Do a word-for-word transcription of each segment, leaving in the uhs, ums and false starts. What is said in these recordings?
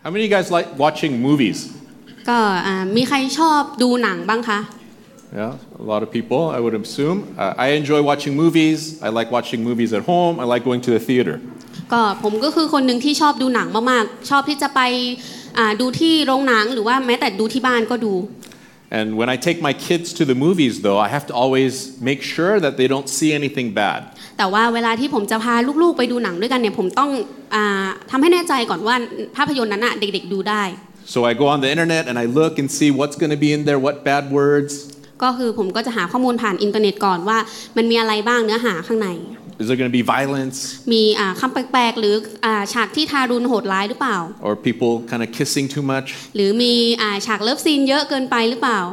How many of you guys like watching movies? ก็มีใครชอบดูหนังบ้างคะ Yeah, a lot of people, I would assume. Uh, I enjoy watching movies. I like watching movies at home. I like going to the theater. ก็ผมก็คือคนหนึ่งที่ชอบดูหนังมากๆชอบที่จะไปดูที่โรงหนังหรือว่าแม้แต่ดูที่บ้านก็ดู And when I take my kids to the movies, though, I have to always make sure that they don't see anything bad. แต่ว่าเวลาที่ผมจะพาลูกๆไปดูหนังด้วยกันเนี่ยผมต้องทำให้แน่ใจก่อนว่าภาพยนตร์นั้นน่ะเด็กๆดูได้ So I go on the internet and I look and see what's going to be in there, what bad words. ก็คือผมก็จะหาข้อมูลผ่านอินเทอร์เน็ตก่อนว่ามันมีอะไรบ้างเนื้อหาข้างใน Is there going to be violence? มีคำแปลกๆหรือฉากที่ทารุณโหดร้ายหรือเปล่า Or people kind of kissing too much? หรือมีฉากเลิฟซีนเยอะเกินไปหรือเปล่า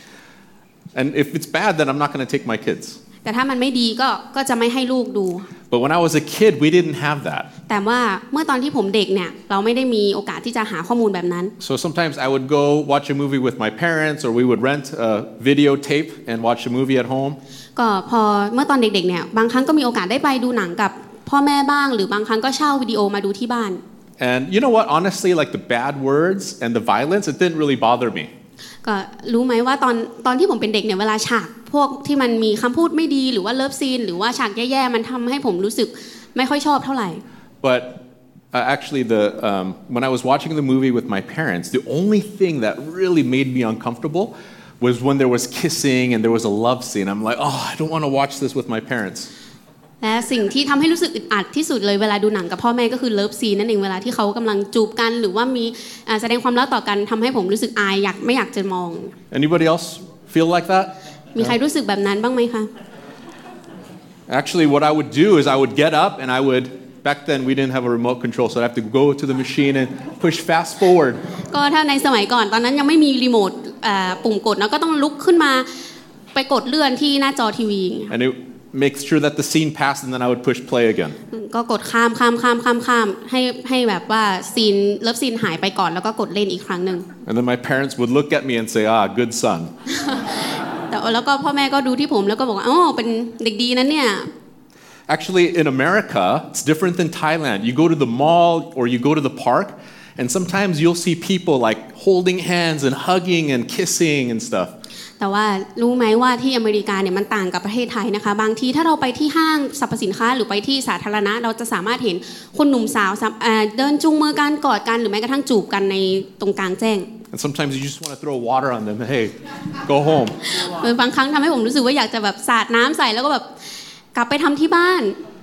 And if it's bad, then I'm not going to take my kids. แต่ถ้ามันไม่ดีก็ก็จะไม่ให้ลูกดู But when I was a kid, we didn't have that. แต่ว่าเมื่อตอนที่ผมเด็กเนี่ยเราไม่ได้มีโอกาสที่จะหาข้อมูลแบบนั้น So sometimes I would go watch a movie with my parents, or we would rent a videotape and watch a movie at home. ก็พอเมื่อตอนเด็กๆเนี่ยบางครั้งก็มีโอกาสได้ไปดูหนังกับพ่อแม่บ้างหรือบางครั้งก็เช่าวิดีโอมาดูที่บ้าน And you know what? Honestly, like the bad words and the violence, it didn't really bother me. ก็รู้ไหมว่าตอนตอนที่ผมเป็นเด็กเนี่ยเวลาฉากพวกที่มันมีคำพูดไม่ดีหรือว่าเลิฟซีนหรือว่าฉากแย่ๆมันทำให้ผมรู้สึกไม่ค่อยชอบเท่าไหร่ But uh, actually, the um, when I was watching the movie with my parents, the only thing that really made me uncomfortable was when there was kissing and there was a love scene. I'm like, oh, I don't want to watch this with my parents. และสิ่งที่ทำให้รู้สึกอึดอัดที่สุดเลยเวลาดูหนังกับพ่อแม่ก็คือเลิฟซีนนั่นเองเวลาที่เขากำลังจูบกันหรือว่ามีแสดงความรักต่อกันทำให้ผมรู้สึกอายอยากไม่อยากจะมอง Anybody else feel like that? มีใครรู้สึกแบบนั้นบ้างไหมคะ Actually, what I would do is I would get up and I would. Back then, we didn't have a remote control, so I'd have to go to the machine and push fast forward. ก็ถ้าในสมัยก่อนตอนนั้นยังไม่มีรีโมทปุ่มกดแล้วก็ต้องลุกขึ้นมาไปกดเลื่อนที่หน้าจอทีวี And it makes sure that the scene passed, and then I would push play again. ก็กดข้ามข้ามข้ามข้ามข้ามให้ให้แบบว่าซีนเลิฟซีนหายไปก่อนแล้วก็กดเล่นอีกครั้งนึง And then my parents would look at me and say, "Ah, good son." แต่แล้วก็พ่อแม่ก็ดูที่ผมแล้วก็บอกว่าอ๋อเป็นเด็กดีนั้นเนี่ย Actually, in America, it's different than Thailand. You go to the mall or you go to the park, and sometimes you'll see people like holding hands and hugging and kissing and stuff. แต่ว่ารู้ไหมว่าที่อเมริกาเนี่ยมันต่างกับประเทศไทยนะคะบางทีถ้าเราไปที่ห้างสรรพสินค้าหรือไปที่สาธารณะเราจะสามารถเห็นคนหนุ่มสาวเดินจูงมือกันกอดกันหรือแม้กระทั่งจูบกันในตรงกลางแจ้ง And sometimes you just want to throw water on them. Hey, go home. บางครั้งทำให้ผมรู้สึกว่าอยากจะแบบสาดน้ำใส่แล้วก็แบบกลับไปทำที่บ้าน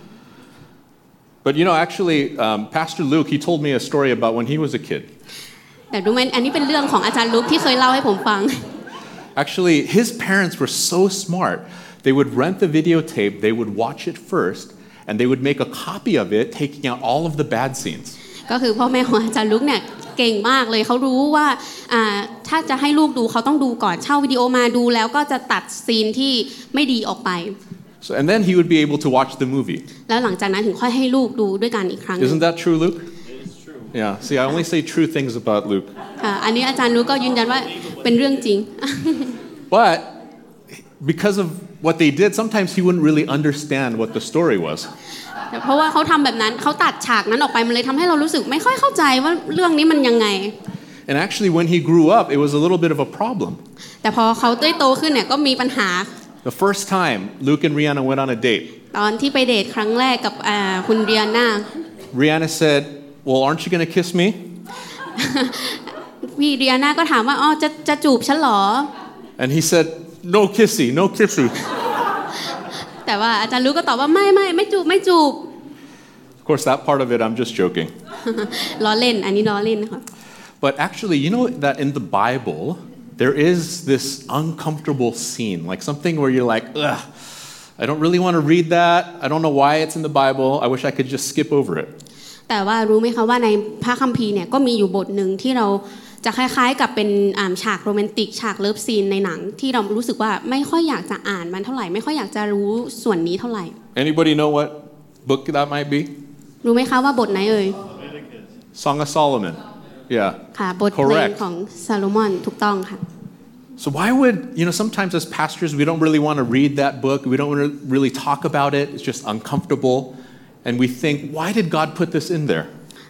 But you know, actually, um, Pastor Luke, he told me a story about when he was a kid. แต่รู้ไหมอันนี้เป็นเรื่องของอาจารย์ลุคที่เคยเล่าให้ผมฟัง Actually, his parents were so smart. They would rent the videotape, they would watch it first, and they would make a copy of it, taking out all of the bad scenes. ก็คือพ่อแม่ของอาจารย์ลุคเนี่ยเก่งมากเลยเขารู้ว่าถ้าจะให้ลูกดูเขาต้องดูก่อนเช่าวิดีโอมาดูแล้วก็จะตัดซีนที่ไม่ดีออกไป So, and then he would be able to watch the movie. แล้วหลังจากนั้นถึงค่อยให้ลูกดูด้วยกันอีกครั้ง Isn't that true, Luke? It is true. Yeah. See, I only say true things about Luke. อันนี้อาจารย์ลุคก็ยืนยันว่าเป็นเรื่องจริง But because of what they did, sometimes he wouldn't really understand what the story was. เพราะว่าเขาทำแบบนั้นเขาตัดฉากนั้นออกไปมันเลยทำให้เรารู้สึกไม่ค่อยเข้าใจว่าเรื่องนี้มันยังไง And actually, when he grew up, it was a little bit of a problem. แต่พอเขาได้โตขึ้นเนี่ยก็มีปัญหา The first time Luke and Rihanna went on a date. ตอนที่ไปเดทครั้งแรกกับคุณเรียนา Rihanna said, "Well, aren't you going to kiss me?" พี่เรียนาก็ถามว่าอ๋อจะจะจูบฉันเหรอ And he said, "No kissy, no kissy." แต่ว่าอาจารย์ลุคก็ตอบว่าไม่ไม่ไม่จูบไม่จูบ Of course, that part of it, I'm just joking. ล้อเล่นอันนี้ล้อเล่นนะคะ But actually, you know that in the Bible, there is this uncomfortable scene, like something where you're like, ugh, I don't really want to read that. I don't know why it's in the Bible. I wish I could just skip over it. แต่ว่ารู้ไหมคะว่าในพระคัมภีร์เนี่ยก็มีอยู่บทหนึ่งที่เราจะคล้ายๆกับเป็นฉากโรแมนติกฉากเลิฟซีนในหนังที่เรารู้สึกว่าไม่ค่อยอยากจะอ่านมันเท่าไหร่ไม่ค่อยอยากจะรู้ส่วนนี้เท่าไหร่ Anybody know what book that might be? รู้ไหมคะว่าบทไหนเอ่ย Song of Solomon. Yeah. ค่ะบทเพลงของซาโลมอนถูกต้องค่ะ So why would, you know, sometimes as pastors we don't really want to read that book. We don't want to really talk about it. It's just uncomfortable. And we think, why did God put this in there?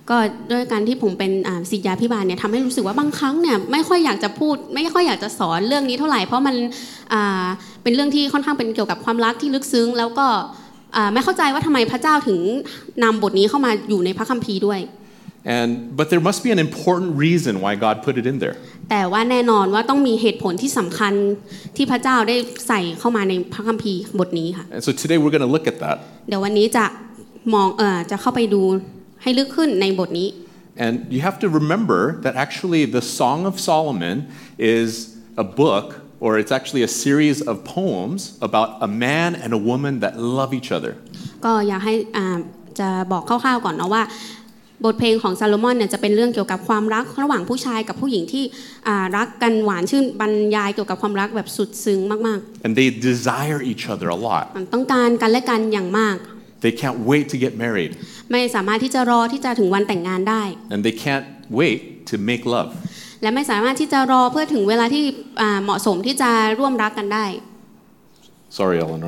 ก็ด้วยการที่ผมเป็นศิษยาภิบาลเนี่ยทำให้รู้สึกว่าบางครั้งเนี่ยไม่ค่อยอยากจะพูดไม่ค่อยอยากจะสอนเรื่องนี้เท่าไหร่เพราะมันเป็นเรื่องที่ค่อนข้างเป็นเกี่ยวกับความรักที่ลึกซึ้งแล้วก็ไม่เข้าใจว่าทำไมพระเจ้าถึงนำบทนี้เข้ามาอยู่ในพระคัมภีร์ด้วย And but there must be an important reason why God put it in there. แต่ว่าแน่นอนว่าต้องมีเหตุผลที่สำคัญที่พระเจ้าได้ใส่เข้ามาในพระคัมภีร์บทนี้ค่ะ And so today we're going to look at that. เดี๋ยววันนี้จะมองเอ่อจะเข้าไปดูให้ลึกขึ้นในบทนี้ And you have to remember that actually the Song of Solomon is a book or it's actually a series of poems about a man and a woman that love each other. ก็อยากให้จะบอกคร่าวๆก่อนเนาะว่าบทเพลงของซาโลมอนเนี่ยจะเป็นเรื่องเกี่ยวกับความรักระหว่างผู้ชายกับผู้หญิงที่รักกันหวานชื่นบรรยายเกี่ยวกับความรักแบบสุดซึ้งมากๆ And they desire each other a lot. ต้องการกันและกันอย่างมาก They can't wait to get married. ไม่สามารถที่จะรอที่จะถึงวันแต่งงานได้ And they can't wait to make love. และไม่สามารถที่จะรอเพื่อถึงเวลาที่เหมาะสมที่จะร่วมรักกันได้ Sorry, Eleanor.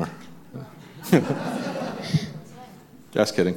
Just kidding.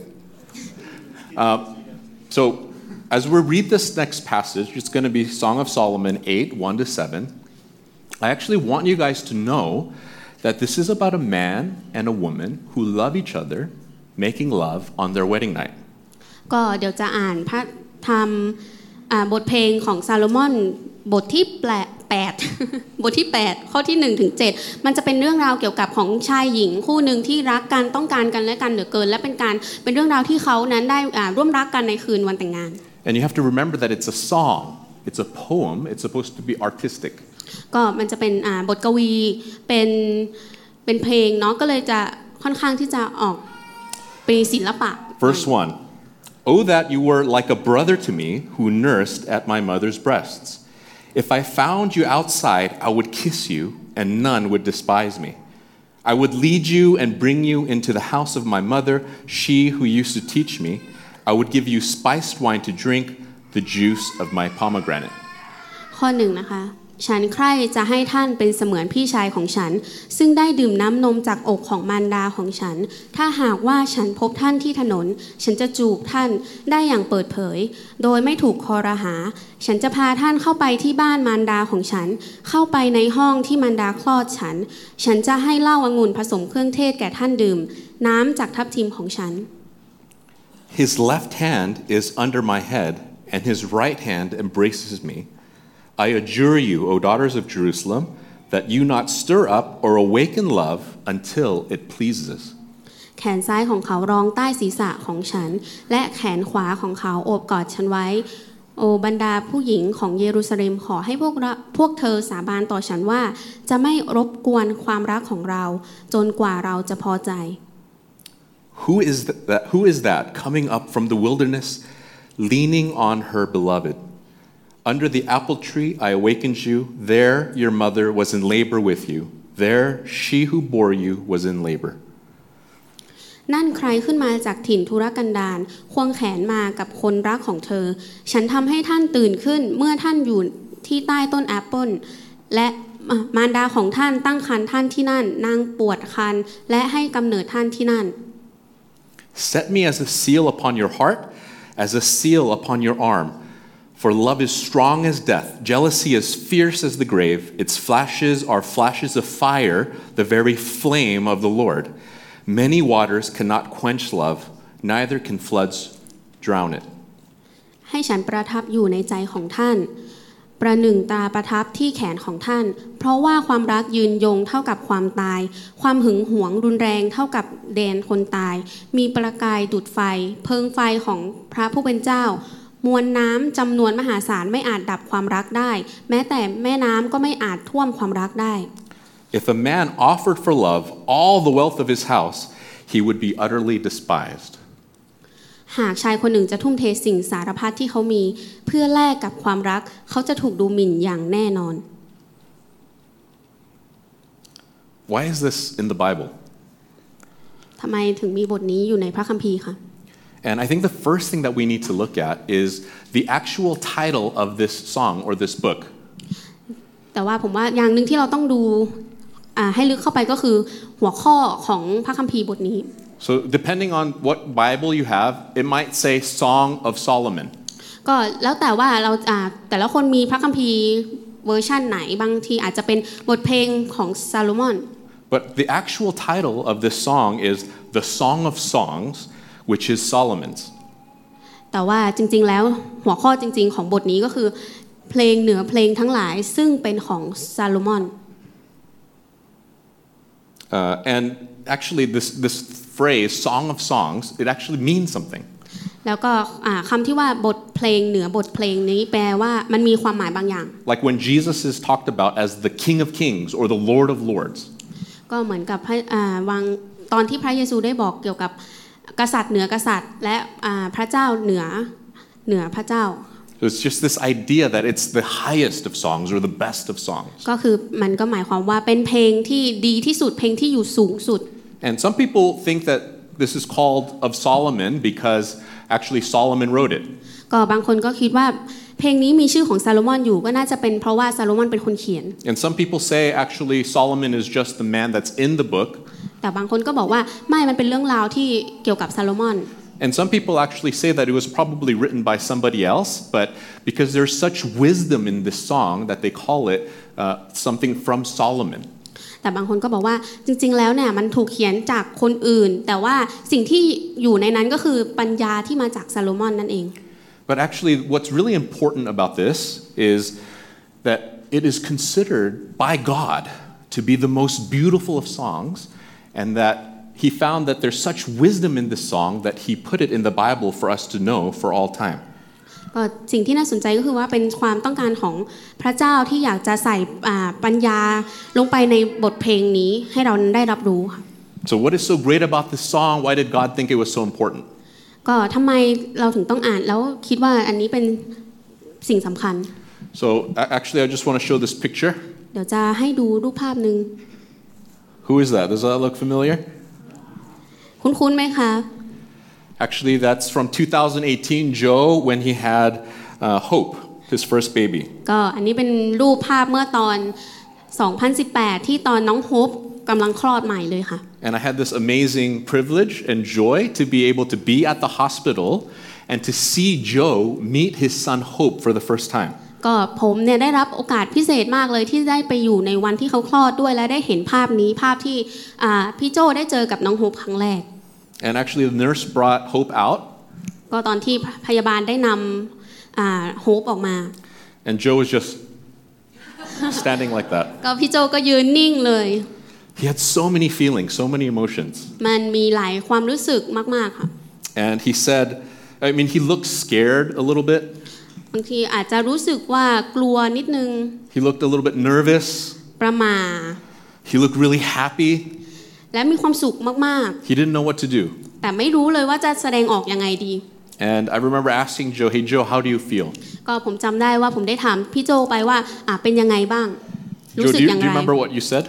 Uh, so, as we read this next passage, it's going to be Song of Solomon eight, one to seven. I actually want you guys to know that this is about a man and a woman who love each other, making love on their wedding night. ก็เดี๋ยวจะอ่านพระธรรมบทเพลงของซาโลมอนบทที่แปด บทที่แปดข้อที่หนึ่งถึงเจ็ดมันจะเป็นเรื่องราวเกี่ยวกับของชายหญิงคู่หนึ่งที่รักกันต้องการกันและกันเหลือเกินและเป็นการเป็นเรื่องราวที่เขานั้นได้ร่วมรักกันในคืนวันแต่งงาน And you have to remember that it's a song, it's a poem, it's supposed to be artistic. ก็มันจะเป็นบทกวีเป็นเป็นเพลงเนาะก็เลยจะค่อนข้างที่จะออกเป็นศิลปะ Verse one. Oh, that you were like a brother to me who nursed at my mother's breasts. If I found you outside, I would kiss you, and none would despise me. I would lead you and bring you into the house of my mother, she who used to teach me. I would give you spiced wine to drink, the juice of my pomegranate. ข้อหนึ่งนะคะฉันใคร่จะให้ท่านเป็นเสมือนพี่ชายของฉันซึ่งได้ดื่มน้ำนมจากอกของมารดาของฉันถ้าหากว่าฉันพบท่านที่ถนนฉันจะจูบท่านได้อย่างเปิดเผยโดยไม่ถูกคอรหาฉันจะพาท่านเข้าไปที่บ้านมารดาของฉันเข้าไปในห้องที่มารดาคลอดฉันฉันจะให้เหล้าองุ่นผสมเครื่องเทศแก่ท่านดื่มน้ำจากทับทิมของฉัน His left hand is under my head and his right hand embraces me.I adjure you, O daughters of Jerusalem, that you not stir up or awaken love until it pleases us. แขนซ้ายของเขารองใต้ศีรษะของฉันและแขนขวาของเขาโอบกอดฉันไว้โอบรรดาผู้หญิงของเยรูซาเล็มขอให้พวกพวกเธอสาบานต่อฉันว่าจะไม่รบกวนความรักของเราจนกว่าเราจะพอใจ Who is that, who is that coming up from the wilderness, leaning on her beloved?Under the apple tree I awakened you. There your mother was in labor with you. There she who bore you was in labor. นั่นใครขึ้นมาจากถิ่นทุรกันดารควงแขนมากับคนรักของเธอฉันทำให้ท่านตื่นขึ้นเมื่อท่านอยู่ที่ใต้ต้นแอปเปิลและมารดาของท่านตั้งครรภ์ท่านที่นั่นนางปวดครรภ์และให้กำเนิดท่านที่นั่น Set me as a seal upon your heart, as a seal upon your arm.For love is strong as death, jealousy is fierce as the grave. Its flashes are flashes of fire, the very flame of the Lord. Many waters cannot quench love, neither can floods drown it. ให้ฉันประทับอยู่ในใจของท่านประหนึ่งตาประทับที่แขนของท่านเพราะว่าความรักยืนยงเท่ากับความตายความหึงหวงรุนแรงเท่ากับแดนคนตายมีประกายดุจไฟเพลิงไฟของพระผู้เป็นเจ้ามวลน้ำจำนวนมหาศาลไม่อาจดับความรักได้แม้แต่แม่น้ำก็ไม่อาจท่วมความรักได้ If a man offered for love all the wealth of his house, he would be utterly despised. หากชายคนหนึ่งจะทุ่มเทสิ่งสารพัดที่เขามีเพื่อแลกกับความรักเขาจะถูกดูหมิ่นอย่างแน่นอน Why is this in the Bible? ทำไมถึงมีบทนี้อยู่ในพระคัมภีร์คะ And I think the first thing that we need to look at is the actual title of this song or this book. แต่ว่าผมว่าอย่างหนึ่งที่เราต้องดูให้ลึกเข้าไปก็คือหัวข้อของพระคัมภีร์บทนี้ So depending on what Bible you have, it might say Song of Solomon. ก็แล้วแต่ว่าเราอ่าแต่ละคนมีพระคัมภีร์เวอร์ชันไหนบางทีอาจจะเป็นบทเพลงของซาโลมอน But the actual title of this song is the Song of Songs, which is Solomon's. แต่ว่าจริงๆแล้วหัวข้อจริงๆของบทนี้ก็คือเพลงเหนือเพลงทั้งหลายซึ่งเป็นของซาโลมอน Uh, and actually this this phrase Song of Songs, it actually means something. แล้วก็คำที่ว่าบทเพลงเหนือบทเพลงนี้แปลว่ามันมีความหมายบางอย่าง Like when Jesus is talked about as the King of Kings or the Lord of Lords. ก็เหมือนกับวางตอนที่พระเยซูได้บอกเกี่ยวกับกษัตริย์เหนือกษัตริย์และพระเจ้าเหนือเหนือพระเจ้า It's just this idea that it's the highest of songs or the best of songs. ก็คือมันก็หมายความว่าเป็นเพลงที่ดีที่สุดเพลงที่อยู่สูงสุด And some people think that this is called of Solomon because actually Solomon wrote it. ก็บางคนก็คิดว่าเพลงนี้มีชื่อของซาโลมอนอยู่ก็น่าจะเป็นเพราะว่าซาโลมอนเป็นคนเขียน And some people say actually Solomon is just the man that's in the book. แต่บางคนก็บอกว่าไม่มันเป็นเรื่องราวที่เกี่ยวกับซาโลมอน And some people actually say that it was probably written by somebody else, but because there's such wisdom in this song that they call it uh, something from Solomon. แต่บางคนก็บอกว่าจริงๆแล้วเนี่ยมันถูกเขียนจากคนอื่นแต่ว่าสิ่งที่อยู่ในนั้นก็คือปัญญาที่มาจากซาโลมอนนั่นเอง But actually what's really important about this is that it is considered by God to be the most beautiful of songs and that he found that there's such wisdom in this song that he put it in the Bible for us to know for all time. ก็สิ่งที่น่าสนใจก็คือว่าเป็นความต้องการของพระเจ้าที่อยากจะใส่ปัญญาลงไปในบทเพลงนี้ให้เราได้รับรู้ So what is so great about this song? Why did God think it was so important? ก็ทำไมเราถึงต้องอ่านแล้วคิดว่าอันนี้เป็นสิ่งสำคัญ So actually I just want to show this picture. เดี๋ยวจะให้ดูรูปภาพนึง Who is that? Does that look familiar? คุ้นๆไหมคะ Actually, that's from two thousand eighteen, Joe, when he had uh, Hope, his first baby. ก็อันนี้เป็นรูปภาพเมื่อตอนสองพันสิบแปดที่ตอนน้องโฮปกำลังคลอดใหม่เลยค่ะ And I had this amazing privilege and joy to be able to be at the hospital and to see Joe meet his son Hope for the first time. ก็ผมเนี่ยได้รับโอกาสพิเศษมากเลยที่ได้ไปอยู่ในวันที่เขาคลอดด้วยและได้เห็นภาพนี้ภาพที่พี่โจได้เจอกับน้องโฮปครั้งแรก And actually the nurse brought Hope out. ก็ตอนที่พยาบาลได้นำโฮปออกมา And Joe was just standing like that. ก็พี่โจก็ยืนนิ่งเลย He had so many feelings, so many emotions. มันมีหลายความรู้สึกมากๆค่ะ And he said, I mean, he looked scared a little bit. บางทีอาจจะรู้สึกว่ากลัวนิดนึง He looked a little bit nervous. ประหม่า He looked really happy. และมีความสุขมาก He didn't know what to do. ๆแต่ไม่รู้เลยว่าจะแสดงออกยังไงดี And I remember asking Joe, "Hey Joe, how do you feel?" ก็ผมจำได้ว่าผมได้ถามพี่โจไปว่าอ่ะเป็นยังไงบ้างรู้ Joe, สึ do ก you, ยัง do ไง you remember what you said?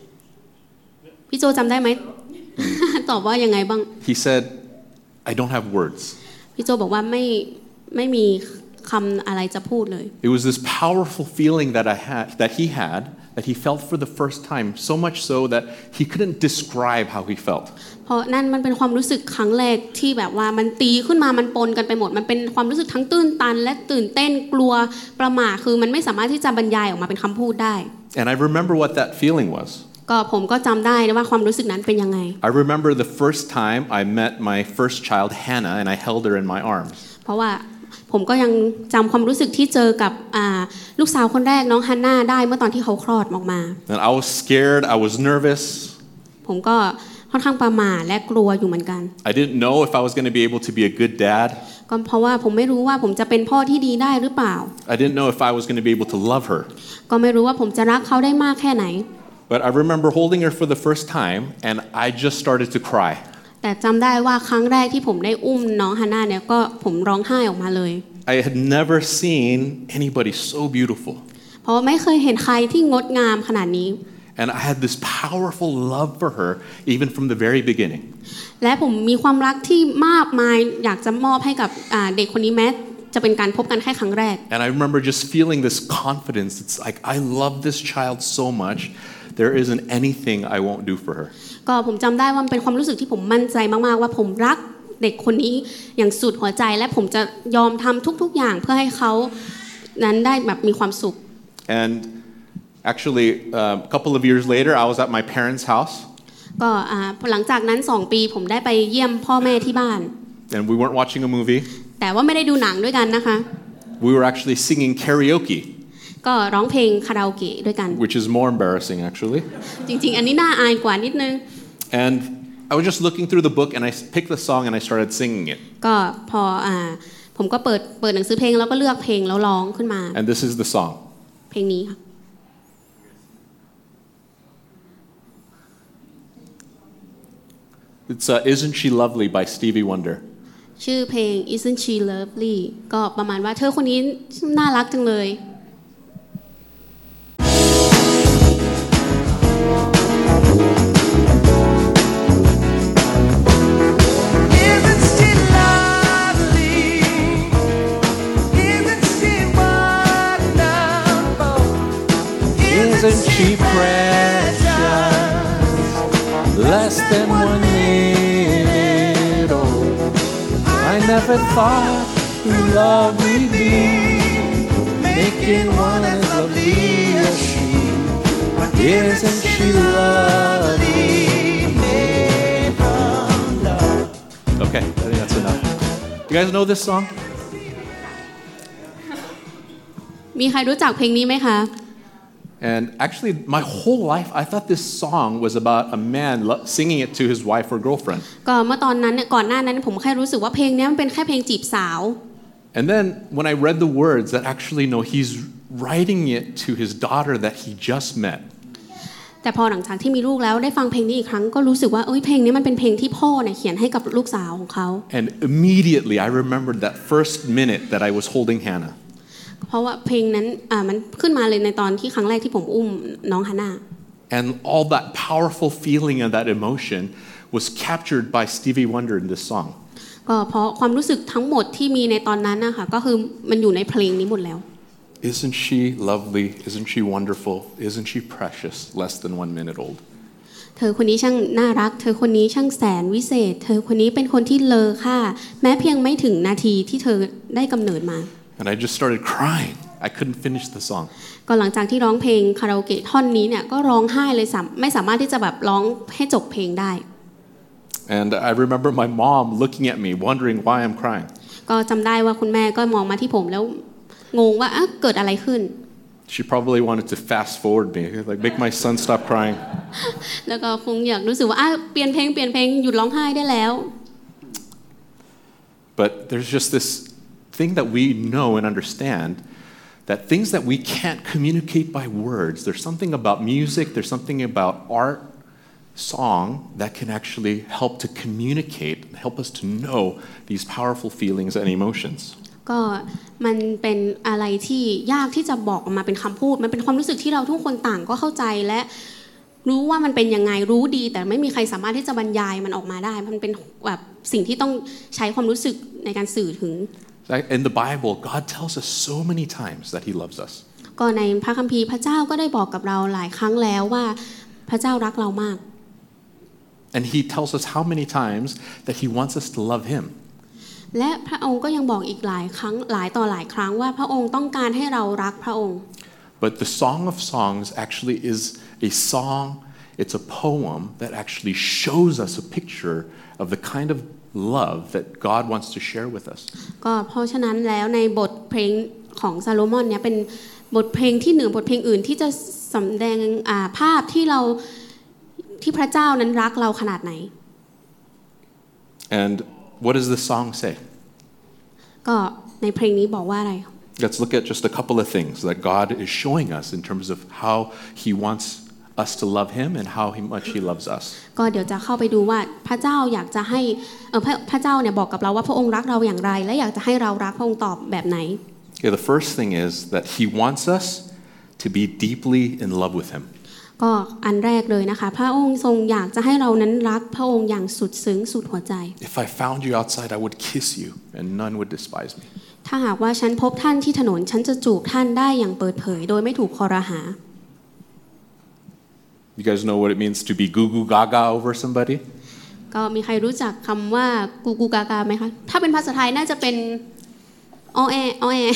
พี่โจจำได้ไหม ตอบว่ายังไงบ้าง He said, "I don't have words." พี่โจบอกว่าไม่ไม่มีคำอะไรจะพูดเลย It was this powerful feeling that I had, that he had, that he felt for the first time, so much so that he couldn't describe how he felt. เพราะนั่นมันเป็นความรู้สึกครั้งแรกที่แบบว่ามันตีขึ้นมามันปนกันไปหมดมันเป็นความรู้สึกทั้งตื้นตันและตื่นเต้นกลัวประหม่าคือมันไม่สามารถที่จะบรรยายออกมาเป็นคำพูดได้ And I remember what that feeling was. ก็ผมก็จำได้นะว่าความรู้สึกนั้นเป็นยังไง I remember the first time I met my first child, Hannah, and I held her in my arms. เพราะว่าผมก็ยังจำความรู้สึกที่เจอกับลูกสาวคนแรกน้องฮันน่าได้เมื่อตอนที่เขาคลอดออกมา And I was scared, I was nervous. ผมก็ค่อนข้างประหม่าและกลัวอยู่เหมือนกัน I didn't know if I was going to be able to be a good dad. ก็เพราะว่าผมไม่รู้ว่าผมจะเป็นพ่อที่ดีได้หรือเปล่า I didn't know if I was going to be able to love her. ก็ไม่รู้ว่าผมจะรักเขาได้มากแค่ไหน But I remember holding her for the first time and I just started to cry. แต่จำได้ว่าครั้งแรกที่ผมได้อุ้มน้องฮันน่าเนี่ยก็ผมร้องไห้ออกมาเลย I had never seen anybody so beautiful. เพราะไม่เคยเห็นใครที่งดงามขนาดนี้ And I had this powerful love for her even from the very beginning. และผมมีความรักที่มากมายอยากจะมอบให้กับเด็กคนนี้แม้จะเป็นการพบกันแค่ครั้งแรก And I remember just feeling this confidence. It's like I love this child so much. There isn't anything I won't do for her. กก็ผมจำได้ว่ามันเป็นความรู้สึกที่ผมมั่นใจมากๆว่าผมรักเด็กคนนี้อย่างสุดหัวใจและผมจะยอมทำทุกๆอย่างเพื่อให้เขานั้นได้แบบมีความสุข And actually uh, a couple of years later I was at my parents' house ก็หลังจากนั้นสองปีผมได้ไปเยี่ยมพ่อแม่ที่บ้าน and we weren't watching a movie แต่ว่าไม่ได้ดูหนังด้วยกันนะคะ we were actually singing karaoke ก็ร้องเพลงคาราโอเกะด้วยกัน which is more embarrassing actually จริงๆอันนี้น่าอายกว่านิดนึง and I was just looking through the book and I picked the song and I started singing it ก็พออ่าผมก็เปิดเปิดหนังสือเพลงแล้วก็เลือกเพลงแล้วร้องขึ้นมา and this is the song เพลงนี้ค่ะ It's uh, Isn't She Lovely by Stevie Wonder ชื่อเพลง Isn't She Lovely ก็ประมาณว่าเธอคนนี้น่ารักจังเลย Isn't she precious less than one minute old I never thought true love would be making one as lovely as she Isn't she lovely made from love Okay, I think that's enough You guys know this song? มีใครรู้จักเพลงนี้ไหมคะ And actually, my whole life, I thought this song was about a man singing it to his wife or girlfriend. ก็เมื่อตอนนั้นเนี่ยก่อนหน้านั้นผมแค่รู้สึกว่าเพลงนี้มันเป็นแค่เพลงจีบสาว And then when I read the words, that actually no, he's writing it to his daughter that he just met. แต่พอหลังจากที่มีลูกแล้วได้ฟังเพลงนี้อีกครั้งก็รู้สึกว่าเอ้ยเพลงนี้มันเป็นเพลงที่พ่อเนี่ยเขียนให้กับลูกสาวของเขา And immediately I remembered that first minute that I was holding Hannah. เพราะว่าเพลงนั้นอ่ามันขึ้นมาเลยในตอนที่ครั้งแรกที่ผมอุ้มน้องฮาน่า And all that powerful feeling and that emotion was captured by Stevie Wonder in this song. ก็เพราะความรู้สึกทั้งหมดที่มีในตอนนั้นนะคะก็คือมันอยู่ในเพลงนี้หมดแล้ว Isn't she lovely? Isn't she wonderful? Isn't she precious? Less than one minute old. เธอคนนี้ช่างน่ารักเธอคนนี้ช่างแสนวิเศษเธอคนนี้เป็นคนที่เลอค่าแม้เพียงไม่ถึงนาทีที่เธอได้กำเนิดมา And I just started crying. I couldn't finish the song. ก็หลังจากที่ร้องเพลงคาราโอเกะท่อนนี้เนี่ยก็ร้องไห้เลยไม่สามารถที่จะแบบร้องให้จบเพลงได้ And I remember my mom looking at me, wondering why I'm crying. ก็จำได้ว่าคุณแม่ก็มองมาที่ผมแล้วงงว่าเกิดอะไรขึ้น She probably wanted to fast forward me, like make my son stop crying. แล้วก็คงอยากรู้สึกว่าเปลี่ยนเพลงเปลี่ยนเพลงหยุดร้องไห้ได้แล้ว But there's just this thing that we know and understand that things that we can't communicate by words, there's something about music, there's something about art, song that can actually help to communicate, help us to know these powerful feelings and emotions. ก็มันเป็นอะไรที่ยากที่จะบอกออกมาเป็นคำพูดมันเป็นความรู้สึกที่เราทุกคนต่างก็เข้าใจและรู้ว่ามันเป็นยังไงรู้ดีแต่ไม่มีใครสามารถที่จะบรรยายมันออกมาได้มันเป็นแบบสิ่งที่ต้องใช้ความรู้สึกในการสื่อถึง In the Bible, God tells us so many times that He loves us. ก็ในพระคัมภีร์พระเจ้าก็ได้บอกกับเราหลายครั้งแล้วว่าพระเจ้ารักเรามาก And He tells us how many times that He wants us to love Him. และพระองค์ก็ยังบอกอีกหลายครั้งหลายต่อหลายครั้งว่าพระองค์ต้องการให้เรารักพระองค์ But the Song of Songs actually is a song, it's a poem that actually shows us a picture of the kind of love that God wants to share with us. ก็เพราะฉะนั้นแล้วในบทเพลงของซาโลมอนเนี่ยเป็นบทเพลงที่เหนือบทเพลงอื่นที่จะสำแดงภาพที่เราที่พระเจ้านั้นรักเราขนาดไหน And what does the song say? ก็ในเพลงนี้บอกว่าอะไร Let's look at just a couple of things that God is showing us in terms of how He wants us to love Him and how much He loves us. ก็เดี๋ยวจะเข้าไปดูว่าพระเจ้าอยากจะให้เอ่อพระพระเจ้าเนี่ยบอกกับเราว่าพระองค์รักเราอย่างไรและอยากจะให้เรารักพระองค์ตอบแบบไหน Okay, the first thing is that He wants us to be deeply in love with Him. ก็อันแรกเลยนะคะพระองค์ทรงอยากจะให้เรานั้นรักพระองค์อย่างสุดซึ้งสุดหัวใจ If I found you outside, I would kiss you, and none would despise me. ถ้าหากว่าฉันพบท่านที่ถนนฉันจะจูบท่านได้อย่างเปิดเผยโดยไม่ถูกคอรหา You guys know what it means to be goo goo gaga over somebody? ก็มีใครรู้จักคำว่ากูกูกากาไหมคะถ้าเป็นภาษาไทยน่าจะเป็นอ้อแออ้อแอ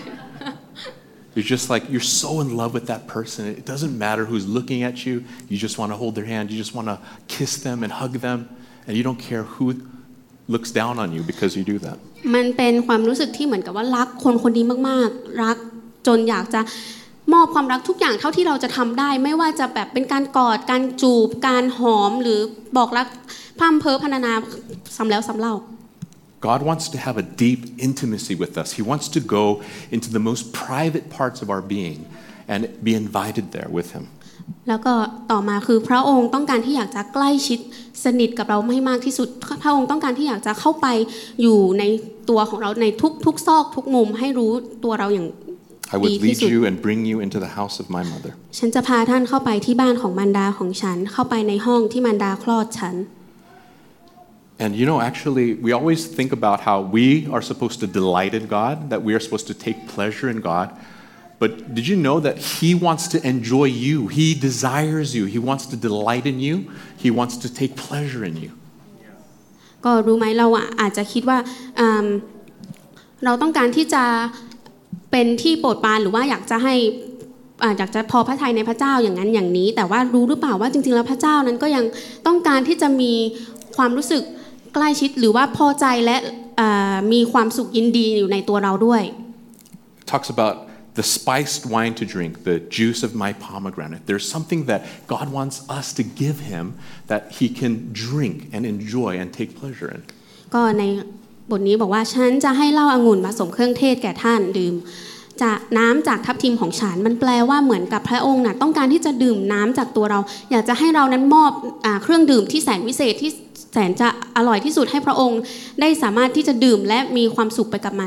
You're just like, you're so in love with that person. It doesn't matter who's looking at you. You just want to hold their hand. You just want to kiss them and hug them. And you don't care who looks down on you because you do that. มันเป็นความรู้สึกที่เหมือนกับว่ารักคนคนนี้มากๆรักจนอยากจะมอบความรักทุกอย่างเท่าที่เราจะทำได้ไม่ว่าจะแบบเป็นการกอดการจูบการหอมหรือบอกรักพร่ำเพ้อพรรณนาซ้ำแล้วซ้ำเล่า God wants to have a deep intimacy with us. He wants to go into the most private parts of our being and be invited there with Him. แล้วก็ต่อมาคือพระองค์ต้องการที่อยากจะใกล้ชิดสนิทกับเราให้มากที่สุดพระองค์ต้องการที่อยากจะเข้าไปอยู่ในตัวของเราในทุกทุกซอกทุกมุมให้รู้ตัวเราอย่าง I would lead you and bring you into the house of my mother. ฉันจะพาท่านเข้าไปที่บ้านของมารดาของฉันเข้าไปในห้องที่มารดาคลอดฉัน And you know, actually, we always think about how we are supposed to delight in God, that we are supposed to take pleasure in God. But did you know that He wants to enjoy you? He desires you. He wants to delight in you. He wants to take pleasure in you. ก็รู้ไหมเราอาจจะคิดว่าเราต้องการที่จะเป็นที่โปรดปรานหรือว่าอยากจะให้อยากจะพอพระทัยในพระเจ้าอย่างนั้นอย่างนี้แต่ว่ารู้หรือเปล่าว่าจริงๆแล้วพระเจ้านั้นก็ยังต้องการที่จะมีความรู้สึกใกล้ชิดหรือว่าพอใจและมีความสุขยินดีอยู่ในตัวเราด้วย It talks about the spiced wine to drink, the juice of my pomegranate. There's something that God wants us to give Him that He can drink and enjoy and take pleasure in. ก็ในบทนี้บอกว่าฉันจะให้เหล้าองุ่นผสมเครื่องเทศแก่ท่านดื่มจากน้ำจากทับทิมของฉันมันแปลว่าเหมือนกับพระองค์น่ะต้องการที่จะดื่มน้ำจากตัวเราอยากจะให้เรานั้นมอบเครื่องดื่มที่แสนวิเศษที่แสนจะอร่อยที่สุดให้พระองค์ได้สามารถที่จะดื่มและมีความสุขไปกับมัน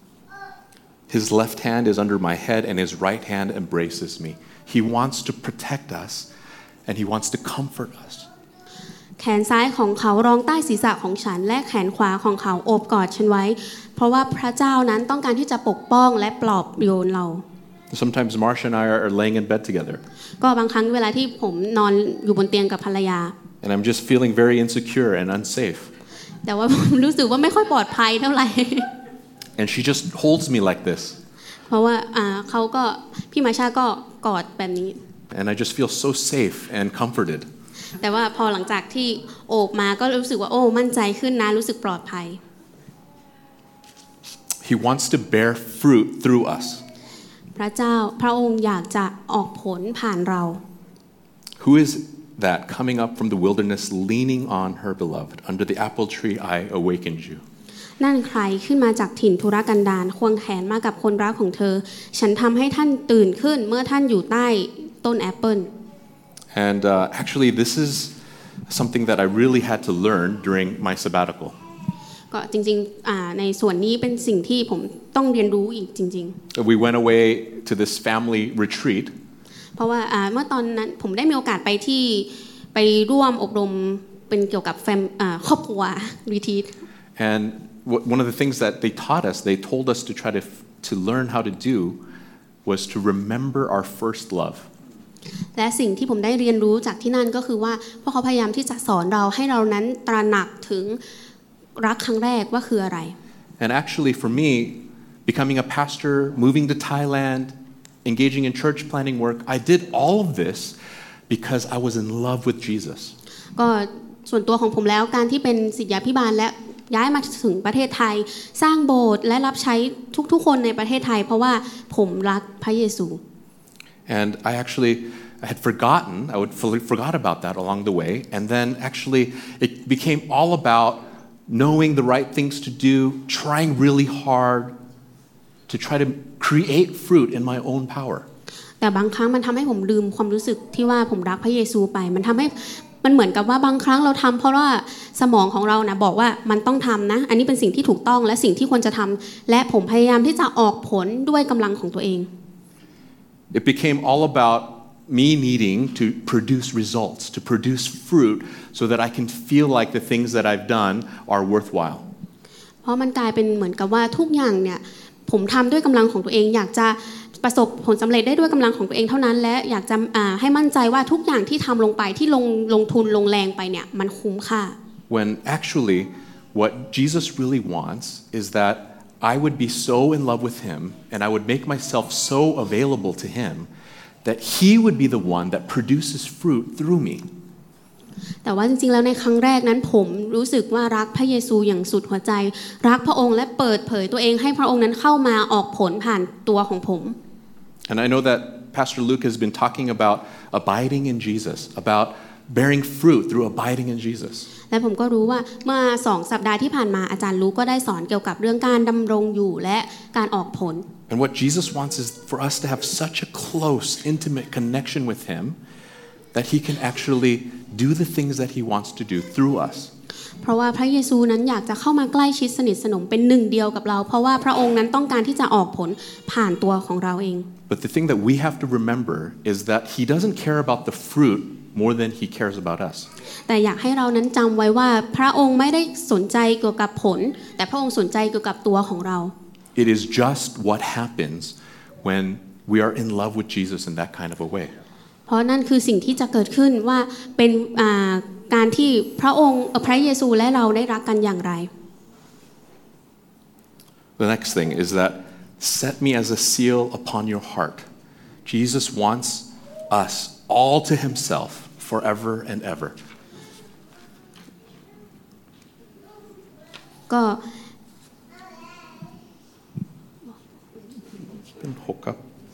His left hand is under my head and His right hand embraces me. He wants to protect us and He wants to comfort us. แขนซ้ายของเขารองใต้ศีรษะของฉันและแขนขวาของเขาโอบกอดฉันไว้เพราะว่าพระเจ้านั้นต้องการที่จะปกป้องและปลอบโยนเรา Sometimes Marsha and I are laying in bed together. ก็บางครั้งเวลาที่ผมนอนอยู่บนเตียงกับภรรยา And I'm just feeling very insecure and unsafe. แต่ว่าผมรู้สึกว่าไม่ค่อยปลอดภัยเท่าไหร่ And she just holds me like this. เพราะว่าเขาก็พี่มาชาก็กอดแบบนี้ And I just feel so safe and comforted. แต่ว่าพอหลังจากที่โอบมาก็รู้สึกว่าโอ้มั่นใจขึ้นนะรู้สึกปลอดภัย He wants to bear fruit through us. พระเจ้าพระองค์อยากจะออกผลผ่านเรา Who is that coming up from the wilderness leaning on her beloved? Under the apple tree I awakened you. นั่นใครขึ้นมาจากถิ่นทุรกันดารควงแขนมากับคนรักของเธอฉันทำให้ท่านตื่นขึ้นเมื่อท่านอยู่ใต้ต้นแอปเปิล And uh, actually, this is something that I really had to learn during my sabbatical. ก็จริงๆในส่วนนี้เป็นสิ่งที่ผมต้องเรียนรู้อีกจริงๆ We went away to this family retreat. เพราะว่าเมื่อตอนนั้นผมได้มีโอกาสไปที่ไปร่วมอบรมเป็นเกี่ยวกับครอบครัว retreat. And one of the things that they taught us, they told us to try to to learn how to do, was to remember our first love. และสิ่งที่ผมได้เรียนรู้จากที่นั่นก็คือว่าพวกเขาพยายามที่จะสอนเราให้เรานั้นตระหนักถึงรักครั้งแรกว่าคืออะไร And actually for me becoming a pastor, moving to Thailand, engaging in church planning work, I did all of this because I was in love with Jesus. ก็ส่วนตัวของผมแล้วการที่เป็นศิษยาภิบาลและย้ายมาถึงประเทศไทยสร้างโบสถ์และรับใช้ทุกๆคนในประเทศไทยเพราะว่าผมรักพระเยซู And I actually I had forgotten, I would forgot about that along the way. And then actually it became all about knowing the right things to do, trying really hard to try to create fruit in my own power. แต่บางครั้งมันทำให้ผมลืมความรู้สึกที่ว่าผมรักพระเยซูไปมันทำให้มันเหมือนกับว่าบางครั้งเราทำเพราะว่าสมองของเรานะบอกว่ามันต้องทำนะอันนี้เป็นสิ่งที่ถูกต้องและสิ่งที่ควรจะทำและผมพยายามที่จะออกผลด้วยกำลังของตัวเอง It became all about me needing to produce results, to produce fruit, so that I can feel like the things that I've done are worthwhile. เพราะมันกลายเป็นเหมือนกับว่าทุกอย่างเนี่ยผมทำด้วยกำลังของตัวเองอยากจะประสบผลสำเร็จได้ด้วยกำลังของตัวเองเท่านั้นและอยากจะให้มั่นใจว่าทุกอย่างที่ทำลงไปที่ลงลงทุนลงแรงไปเนี่ยมันคุ้มค่า When actually what Jesus really wants is that I would be so in love with him and I would make myself so available to him that he would be the one that produces fruit through me แต่ว่าจริงๆแล้วในครั้งแรกนั้นผมรู้สึกว่ารักพระเยซูอย่างสุดหัวใจรักพระองค์และเปิดเผยตัวเองให้พระองค์นั้นเข้ามาออกผลผ่านตัวของผม And I know that Pastor Luke has been talking about abiding in Jesus, about bearing fruit through abiding in Jesus. และผมก็รู้ว่าเมื่อสองสัปดาห์ที่ผ่านมาอาจารย์ลูกก็ได้สอนเกี่ยวกับเรื่องการดำรงอยู่และการออกผล And what Jesus wants is for us to have such a close, intimate connection with him that he can actually do the things that he wants to do through us. เพราะว่าพระเยซูนั้นอยากจะเข้ามาใกล้ชิดสนิทสนมเป็นหนึ่งเดียวกับเราเพราะว่าพระองค์นั้นต้องการที่จะออกผลผ่านตัวของเราเอง But the thing that we have to remember is that he doesn't care about the fruit more than he cares about us. แต่อยากให้เรานั้นจำไว้ว่าพระองค์ไม่ได้สนใจเกี่ยวกับผลแต่พระองค์สนใจเกี่ยวกับตัวของเรา It is just what happens when we are in love with Jesus in that kind of a way. เพราะนั่นคือสิ่งที่จะเกิดขึ้นว่าเป็นการที่พระองค์พระเยซูและเราได้รักกันอย่างไร The next thing is that set me as a seal upon your heart. Jesus wants us all to himself forever and ever. ก็เป็นหกครับ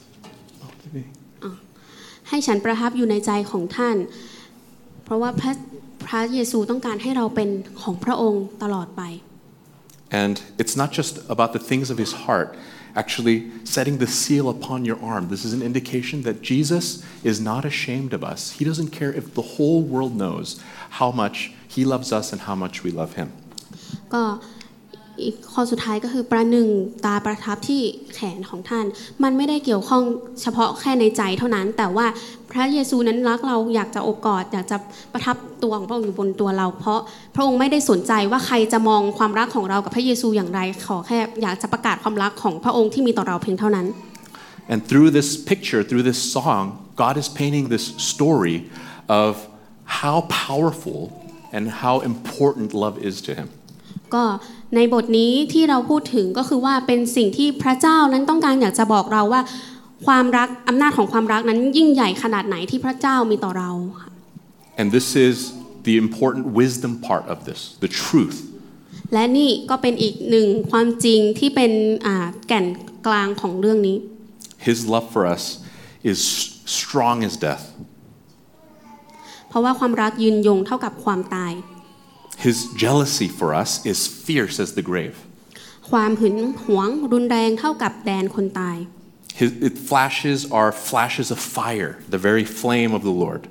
ให้ฉันประทับอยู่ในใจของท่านเพราะว่าพระพระเยซูต้องการให้เราเป็นของพระองค์ตลอดไป And it's not just about the things of his heart, actually setting the seal upon your arm. This is an indication that Jesus is not ashamed of us. He doesn't care if the whole world knows how much he loves us and how much we love him. ก็อีกข้อสุดท้ายก็คือประหนึ่งตาประทับที่แขนของท่านมันไม่ได้เกี่ยวข้องเฉพาะแค่ในใจเท่านั้นแต่ว่าพระเยซูนั้นรักเราอยากจะโอบกอดอยากจะประทับตัวของพระองค์อยู่บนตัวเราเพราะพระองค์ไม่ได้สนใจว่าใครจะมองความรักของเรากับพระเยซูอย่างไรขอแค่อยากจะประกาศความรักของพระองค์ที่มีต่อเราเพียงเท่านั้น And through this picture, through this song, God is painting this story of how powerful and how important love is to him. ก็ในบทนี้ที่เราพูดถึงก็คือว่าเป็นสิ่งที่พระเจ้านั้นต้องการอยากจะบอกเราว่าความรักอำนาจของความรักนั้นยิ่งใหญ่ขนาดไหนที่พระเจ้ามีต่อเรา And this is the important wisdom part of this, the truth. และนี่ก็เป็นอีกหนึ่งความจริงที่เป็นแก่นกลางของเรื่องนี้ His love for us is strong as death. เพราะว่าความรักยืนยงเท่ากับความตาย His jealousy for us is fierce as the grave. ความหึงหวงรุนแรงเท่ากับแดนคนตาย His it flashes are flashes of fire, the very flame of the Lord.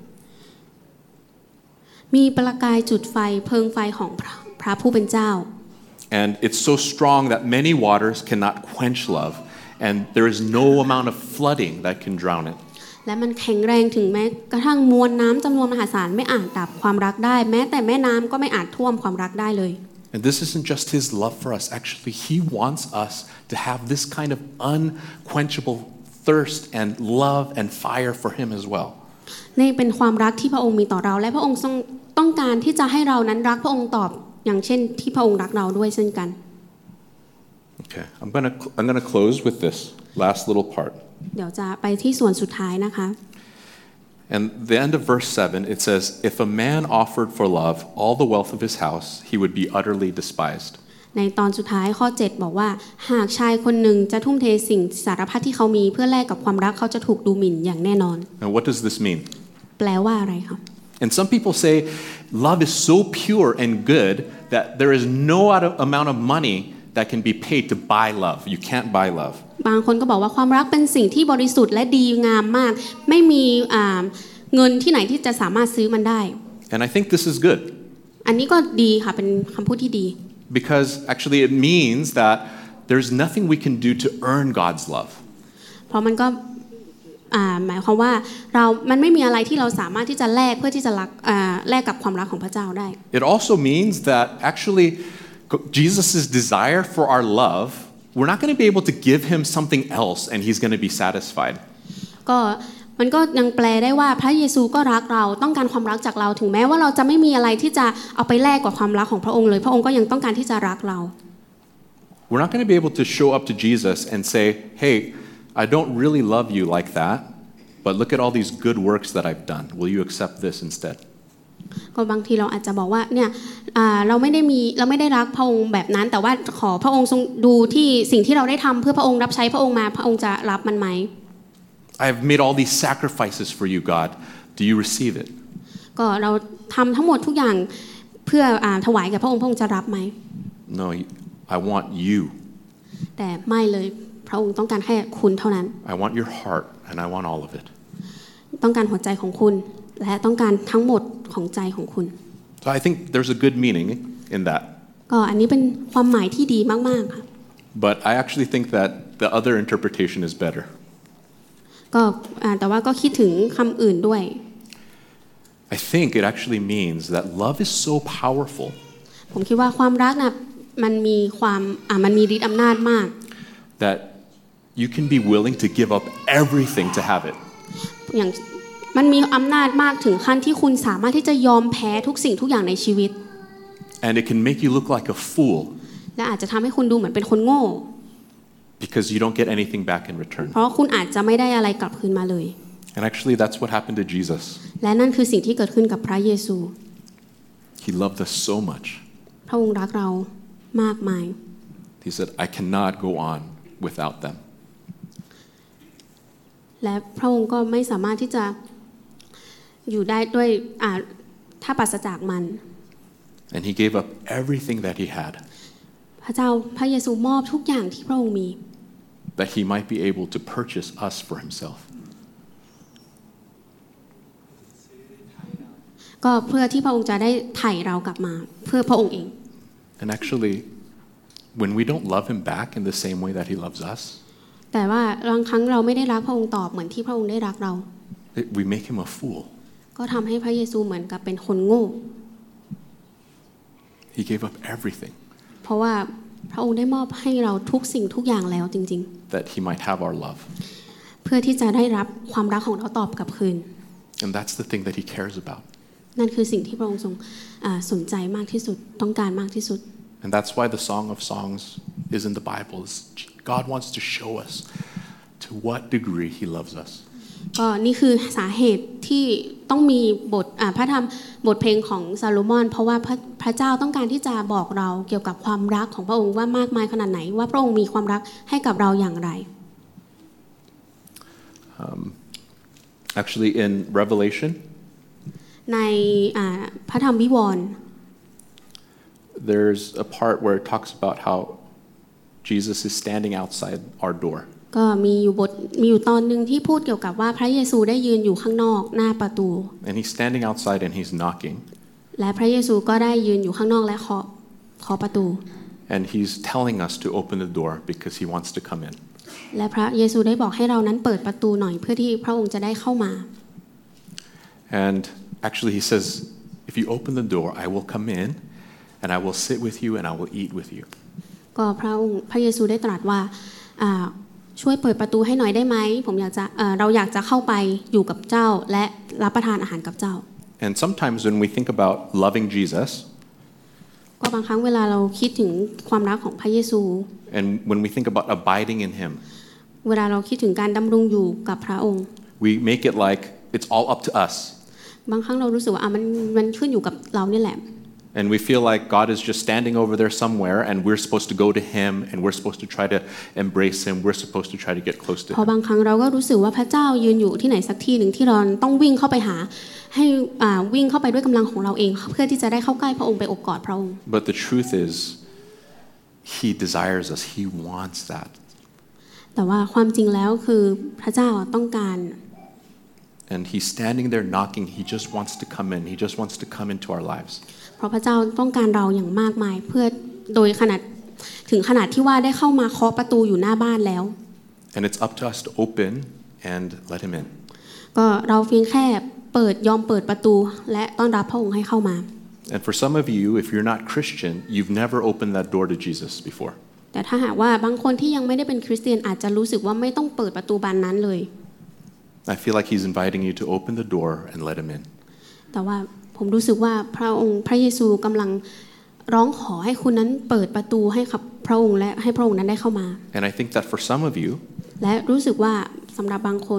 มีประกายจุดไฟเพลิงไฟของพระผู้เป็นเจ้า And it's so strong that many waters cannot quench love, and there is no amount of flooding that can drown it. และมันแข็งแรงถึงแม้กระทั่งมวลน้ำจำนวนมหาศาลไม่อาจดับความรักได้แม้แต่แม่น้ำก็ไม่อาจท่วมความรักได้เลย And this isn't just his love for us. Actually, he wants us to have this kind of unquenchable thirst and love and fire for him as well. นี่เป็นความรักที่พระองค์มีต่อเราและพระองค์ต้องการที่จะให้เรานั้นรักพระองค์ตอบอย่างเช่นที่พระองค์รักเราด้วยเช่นกัน Okay, I'm going to I'm going to close with this last little part. เดี๋ยวจะไปที่ส่วนสุดท้ายนะคะ And the end of verse seven, it says, if a man offered for love all the wealth of his house, he would be utterly despised. ในตอนสุดท้ายข้อเจ็ดบอกว่าหากชายคนหนึ่งจะทุ่มเทสิ่งสารพัดที่เขามีเพื่อแลกกับความรักเขาจะถูกดูหมิ่นอย่างแน่นอน And what does this mean? แปลว่าอะไรคะ And some people say love is so pure and good that there is no amount of money that can be paid to buy love. You can't buy love. บางคนก็บอกว่าความรักเป็นสิ่งที่บริสุทธิ์และดีงามมากไม่มีเงินที่ไหนที่จะสามารถซื้อมันได้ And I think this is good. อันนี้ก็ดีค่ะเป็นคำพูดที่ดี Because actually it means that there's nothing we can do to earn God's love. เพราะมันก็หมายความว่าเรามันไม่มีอะไรที่เราสามารถที่จะแลกเพื่อที่จะรักแลกกับความรักของพระเจ้าได้ It also means that actually Jesus' desire for our love we're not going to be able to give him something else and he's going to be satisfied. ก็มันก็ยังแปลได้ว่าพระเยซูก็รักเราต้องการความรักจากเราถึงแม้ว่าเราจะไม่มีอะไรที่จะเอาไปแลกกับความรักของพระองค์เลยพระองค์ก็ยังต้องการที่จะรักเรา We're not going to be able to show up to Jesus and say, hey, I don't really love you like that, but look at all these good works that I've done. Will you accept this instead? ก็บางทีเราอาจจะบอกว่าเนี่ยเราไม่ได้มีเราไม่ได้รักพระองค์แบบนั้นแต่ว่าขอพระองค์ทรงดูที่สิ่งที่เราได้ทำเพื่อพระองค์รับใช้พระองค์มาพระองค์จะรับมันไหม I've made all these sacrifices for you, God. Do you receive it? ก็เราทำทั้งหมดทุกอย่างเพื่อถวายแก่พระองค์พระองค์จะรับไหม No, I want you. แต่ไม่เลยพระองค์ต้องการแค่คุณเท่านั้น I want your heart and I want all of it. ต้องการหัวใจของคุณและต้องการทั้งหมดของใจของคุณ So I think there's a good meaning in that. ก็อันนี้เป็นความหมายที่ดีมากๆค่ะ But I actually think that the other interpretation is better. ก็แต่ว่าก็คิดถึงคำอื่นด้วย I think it actually means that love is so powerful. ผมคิดว่าความรักน่ะมันมีความอ่ะมันมีฤทธิ์อำนาจมาก That you can be willing to give up everything to have it. อย่างมันมีอำนาจมากถึงขั้นที่คุณสามารถที่จะยอมแพ้ทุกสิ่งทุกอย่างในชีวิต And it can make you look like a fool. และอาจจะทำให้คุณดูเหมือนเป็นคนโง่ Because you don't get anything back in return. เพราะคุณอาจจะไม่ได้อะไรกลับคืนมาเลย And actually that's what happened to Jesus. และนั่นคือสิ่งที่เกิดขึ้นกับพระเยซู He loved us so much. พระองค์รักเรามากมาย He said, I cannot go on without them. และพระองค์ก็ไม่สามารถที่จะอยู่ได้ด้วยถ้าปราศจากมัน And he gave up everything that he had. พระเจ้าพระเยซูมอบทุกอย่างที่พระองค์มี That he might be able to purchase us for himself. ก็เพื่อที่พระองค์จะได้ไถ่เรากลับมาเพื่อพระองค์เอง And actually, when we don't love him back in the same way that he loves us, แต่ว่าบางครั้งเราไม่ได้รักพระองค์ตอบเหมือนที่พระองค์ได้รักเรา we make him a fool. ก็ทำให้พระเยซูเหมือนกับเป็นคนโง่ He gave up everything. เพราะว่าพระองค์ได้มอบให้เราทุกสิ่งทุกอย่างแล้วจริงๆ That he might have our love. เพื่อที่จะได้รับความรักของเราตอบกลับคืน And that's the thing that he cares about. นั่นคือสิ่งที่พระองค์ทรงสนใจมากที่สุดต้องการมากที่สุด And that's why the Song of Songs is in the Bible. God wants to show us to what degree he loves us. ก็นี่คือสาเหตุที่ต้องมีบทพระธรรมบทเพลงของซาโลมอนเพราะว่าพระพระเจ้าต้องการที่จะบอกเราเกี่ยวกับความรักของพระองค์ว่ามากมายขนาดไหนว่าพระองค์มีความรักให้กับเราอย่างไร Um, actually, in Revelation, ในพระธรรมวิวรณ์ there's a part where it talks about how Jesus is standing outside our door. ก็มีอยู่บทมีอยู่ตอนนึงที่พูดเกี่ยวกับว่าพระเยซูได้ยืนอยู่ข้างนอกหน้าประตู And he's standing outside and he's knocking. และพระเยซูก็ได้ยืนอยู่ข้างนอกและเคาะเคาะประตู And he's telling us to open the door because he wants to come in. และพระเยซูได้บอกให้เรานั้นเปิดประตูหน่อยเพื่อที่พระองค์จะได้เข้ามา And actually he says, if you open the door, I will come in and I will sit with you and I will eat with you. ก็พระองค์พระเยซูได้ตรัสว่าช่วยเปิดประตูให้หน่อยได้ไหมผมอยากจะเราอยากจะเข้าไปอยู่กับเจ้าและรับประทานอาหารกับเจ้า And sometimes when we think about loving Jesus, ก็บางครั้งเวลาเราคิดถึงความรักของพระเยซู and when we think about abiding in him, เวลาเราคิดถึงการดำรงอยู่กับพระองค์ we make it like it's all up to us. บางครั้งเรารู้สึกว่ามันมันขึ้นอยู่กับเรานี่แหละ And we feel like God is just standing over there somewhere and we're supposed to go to him and we're supposed to try to embrace him. We're supposed to try to get close to him. พอบางครั้งเราก็รู้สึกว่าพระเจ้ายืนอยู่ที่ไหนสักที่หนึ่งที่เราต้องวิ่งเข้าไปหาให้วิ่งเข้าไปด้วยกำลังของเราเองเพื่อที่จะได้เข้าใกล้พระองค์ไปอบกอดพระองค์ But the truth is he desires us. He wants that. แต่ว่าความจริงแล้วคือพระเจ้าต้องการ And he's standing there knocking. He just wants to come in. He just wants to come into our lives. เพราะพระเจ้าต้องการเราอย่างมากมายเพื่อโดยขนาดถึงขนาดที่ว่าได้เข้ามาเคาะประตูอยู่หน้าบ้านแล้ว And it's up to us to open and let him in. ก็เราเพียงแค่เปิดยอมเปิดประตูและต้อนรับพระองค์ให้เข้ามา And for some of you, if you're not Christian, you've never opened that door to Jesus before. แต่ถ้าหากว่าบางคนที่ยังไม่ได้เป็นคริสเตียนอาจจะรู้สึกว่าไม่ต้องเปิดประตูบานนั้นเลย I feel like he's inviting you to open the door and let him in. แต่ว่าผมรู้สึกว่าพระองค์พระเยซูกำลังร้องขอให้คุณนั้นเปิดประตูให้กับพระองค์และให้พระองค์นั้นได้เข้ามา And I think that for some of you, และรู้สึกว่าสำหรับบางคน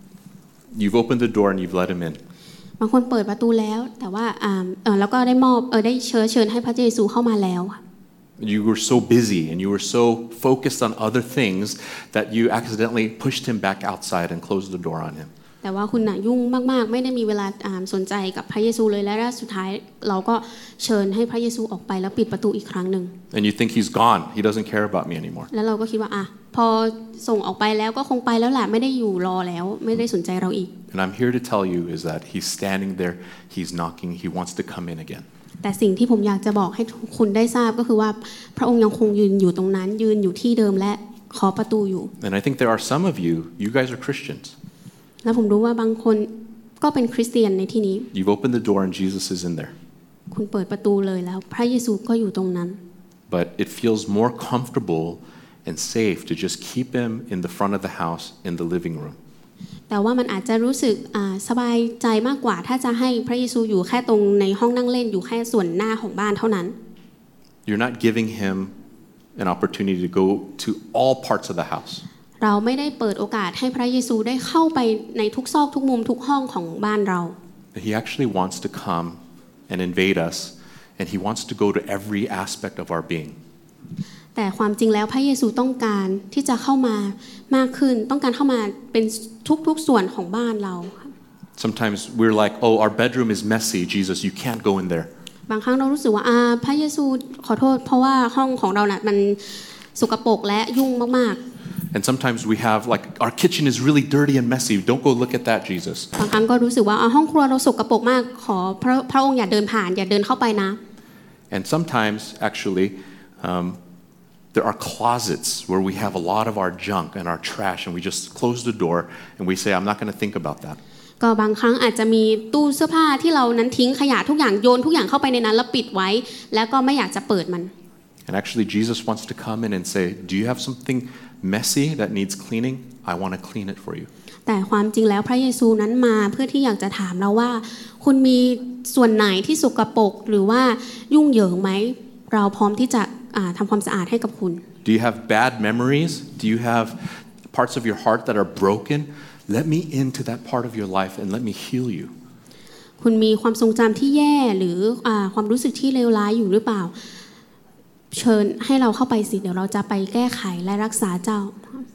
you've opened the door and you've let him in. บางคนเปิดประตูแล้วแต่ว่าอ่าเออแล้วก็ได้มอบเออได้เชิญเชิญให้พระเยซูเข้ามาแล้ว You were so busy and you were so focused on other things that you accidentally pushed him back outside and closed the door on him. แต่ว่าคุณน่ะยุ่งมากๆไม่ได้มีเวลาสนใจกับพระเยซูเลยและสุดท้ายเราก็เชิญให้พระเยซูออกไปแล้วปิดประตูอีกครั้งหนึ่ง And you think he's gone. He doesn't care about me anymore. แล้วเราก็คิดว่าอ่ะพอส่งออกไปแล้วก็คงไปแล้วแหละไม่ได้อยู่รอแล้วไม่ได้สนใจเราอีก And I'm here to tell you is that he's standing there, he's knocking, he wants to come in again. แต่สิ่งที่ผมอยากจะบอกให้คุณได้ทราบก็คือว่าพระองค์ยังคงยืนอยู่ตรงนั้นยืนอยู่ที่เดิมและเคาะประตูอยู่ And I think there are some of you, you guys are Christians. และผมรู้ว่าบางคนก็เป็นคริสเตียนในที่นี้ You've opened the door and Jesus is in there. คุณเปิดประตูเลยแล้วพระเยซูก็อยู่ตรงนั้น But it feels more comfortable and safe to just keep him in the front of the house in the living room. แต่ว่ามันอาจจะรู้สึกสบายใจมากกว่าถ้าจะให้พระเยซูอยู่แค่ตรงในห้องนั่งเล่นอยู่แค่ส่วนหน้าของบ้านเท่านั้น You're not giving him an opportunity to go to all parts of the house. เราไม่ได้เปิดโอกาสให้พระเยซูได้เข้าไปในทุกซอกทุกมุมทุกห้องของบ้านเรา He actually wants to come and invade us, and he wants to go to every aspect of our being. แต่ความจริงแล้วพระเยซูต้องการที่จะเข้ามามากขึ้นต้องการเข้ามาเป็นทุกๆส่วนของบ้านเรา Sometimes we're like, oh, our bedroom is messy, Jesus, you can't go in there. บางครั้งเรารู้สึกว่าอ่าพระเยซูขอโทษเพราะว่าห้องของเราน่ะมันสกปรกและยุ่งมากๆ And sometimes we have like our kitchen is really dirty and messy. Don't go look at that, Jesus. บางครั้งก็รู้สึกว่าห้องครัวเราสกปรกมากขอพระพระองค์อย่าเดินผ่านอย่าเดินเข้าไปนะ And sometimes actually um, there are closets where we have a lot of our junk and our trash and we just close the door and we say, I'm not going to think about that. ก็บางครั้งอาจจะมีตู้เสื้อผ้าที่เรานั้นทิ้งขยะทุกอย่างโยนทุกอย่างเข้าไปในนั้นแล้วปิดไว้แล้วก็ไม่อยากจะเปิดมัน And actually Jesus wants to come in and say, do you have something messy that needs cleaning? I want to clean it for you. แต่ความจริงแล้วพระเยซูนั้นมาเพื่อที่อยากจะถามเราว่าคุณมีส่วนไหนที่สกปรกหรือว่ายุ่งเหยิงไหมเราพร้อมที่จะทำความสะอาดให้กับคุณ Do you have bad memories? Do you have parts of your heart that are broken? Let me into that part of your life and let me heal you. คุณมีความทรงจำที่แย่หรือความรู้สึกที่เลวร้ายอยู่หรือเปล่าเชิญให้เราเข้าไปสิเดี๋ยวเราจะไปแก้ไขและรักษาเจ้า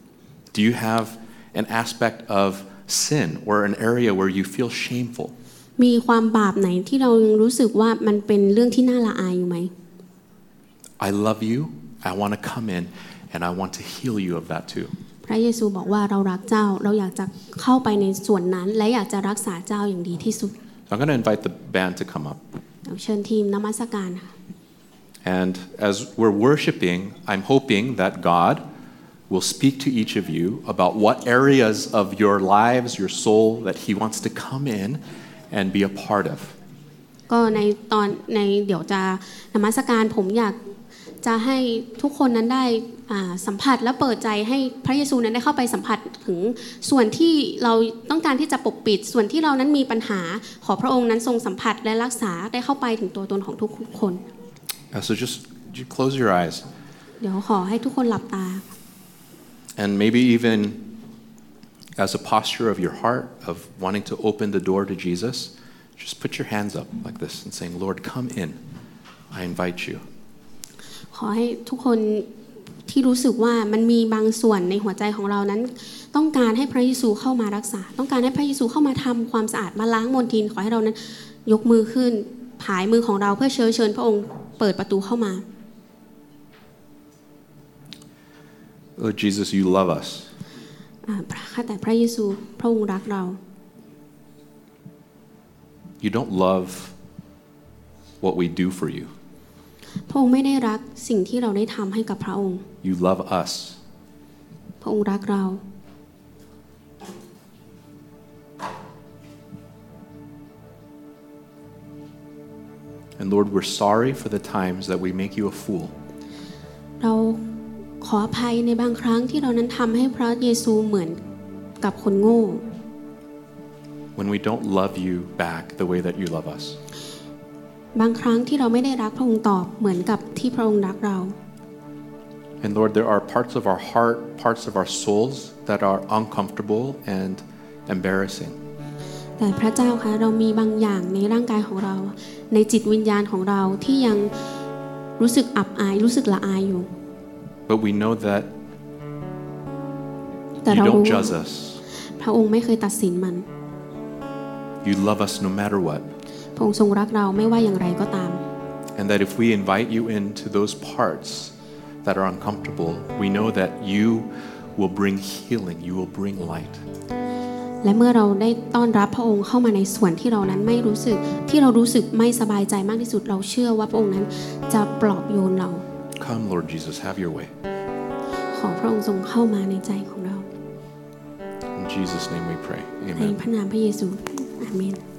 Do you have an aspect of sin or an area where you feel shameful? มีความบาปไหนที่เรายังรู้สึกว่ามันเป็นเรื่องที่น่าละอายอยู่ไหม I love you. I want to come in and I want to heal you of that too. พระเยซูบอกว่าเรารักเจ้าเราอยากจะเข้าไปในส่วนนั้นและอยากจะรักษาเจ้าอย่างดีที่สุด I'm going to invite the band to come up. เชิญทีมนมัสการค่ะ And as we're worshiping, I'm hoping that God will speak to each of you about what areas of your lives, your soul, that He wants to come in and be a part of. ก็ในตอนในเดี๋ยวจะนมัสการผมอยากจะให้ทุกคนนั้นได้สัมผัสและเปิดใจให้พระเยซูนั้นได้เข้าไปสัมผัสถึงส่วนที่เราต้องการที่จะปกปิดส่วนที่เรานั้นมีปัญหาขอพระองค์นั้นทรงสัมผัสและรักษาได้เข้าไปถึงตัวตนของทุกคน So just you close your eyes. เดี๋ยวขอให้ทุกคนหลับตา And maybe even as a posture of your heart of wanting to open the door to Jesus, just put your hands up like this and saying, Lord, come in. I invite you. ขอให้ทุกคนที่รู้สึกว่ามันมีบางส่วนในหัวใจของเรานั้นต้องการให้พระเยซูเข้ามารักษาต้องการให้พระเยซูเข้ามาทำความสะอาดมาล้างมลทินขอให้เรานั้นยกมือขึ้นผายมือของเราเพื่อเชิญเชิญพระองค์เปิดประตูเข้ามา Lord Jesus, you love us. ข้าแต่พระเยซูพระองค์รักเรา You don't love what we do for you. พระองค์ไม่ได้รักสิ่งที่เราได้ทำให้กับพระองค์ You love us. พระองค์รักเรา And Lord, we're sorry for the times that we make you a fool. เราขออภัยในบางครั้งที่เรานั้นทำให้พระเยซูเหมือนกับคนโง่ When we don't love you back the way that you love us. บางครั้งที่เราไม่ได้รักพระองค์ตอบเหมือนกับที่พระองค์รักเรา And Lord, there are parts of our heart, parts of our souls that are uncomfortable and embarrassing. แต่พระเจ้าคะเรามีบางอย่างในร่างกายของเราในจิตวิญญาณของเราที่ยังรู้สึกอับอายรู้สึกละอายอยู่ But we know that แต่ you เรารู้ don't judge us. พระองค์ไม่เคยตัดสินมัน You love us no matter what. พระองค์ทรงรักเราไม่ว่าอย่างไรก็ตาม And that if we invite you into those parts that are uncomfortable, we know that you will bring healing, you will bring light. และเมื่อเราได้ต้อนรับพระองค์เข้ามาในส่วนที่เรานั้นไม่รู้สึกที่เรารู้สึกไม่สบายใจมากที่สุดเราเชื่อว่าพระองค์นั้นจะปลอบโยนเรา Come, Lord Jesus, have your way. ขอพระองค์ทรงเข้ามาในใจของเรา In Jesus' name we pray. ใน Amen. พระนามพระเยซูอาเมน